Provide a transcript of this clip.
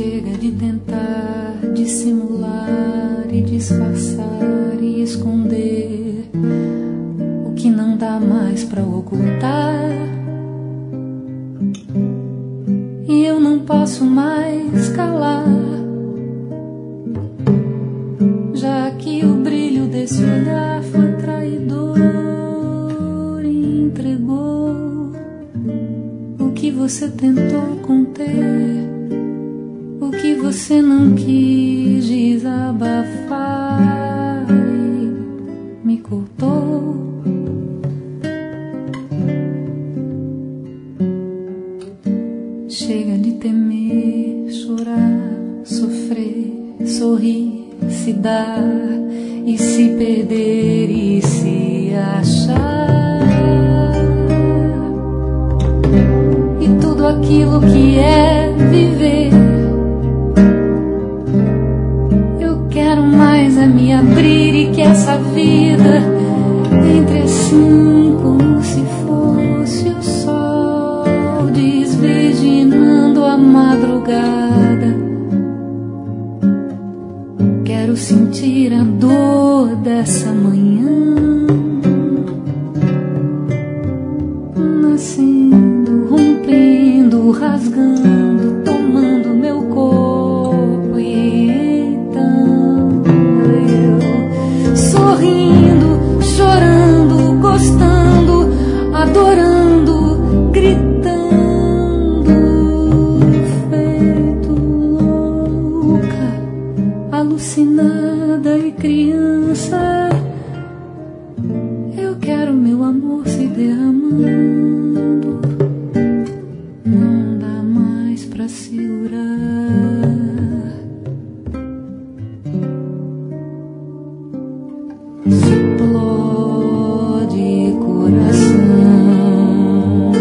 Chega de tentar dissimular e disfarçar e esconder o que não dá mais pra ocultar. E eu não posso mais calar, já que o brilho desse olhar foi traidor e entregou o que você tentou conter, o que você não quis desabafar e me cortou. Chega de temer, chorar, sofrer, sorrir, se dar e se perder e se achar. E tudo aquilo que é viver, eu quero mais é me abrir e que essa vida entre assim como se fosse o sol desvirginando a madrugada. Quero sentir a dor dessa manhã, nascendo, rompendo, rasgando, tomando meu corpo. E então eu sorrindo, chorando, gostando, adorando, gritando, feito louca, alucinada e criança. Eu quero meu amor se derramando, não dá mais pra segurar. Explode coração,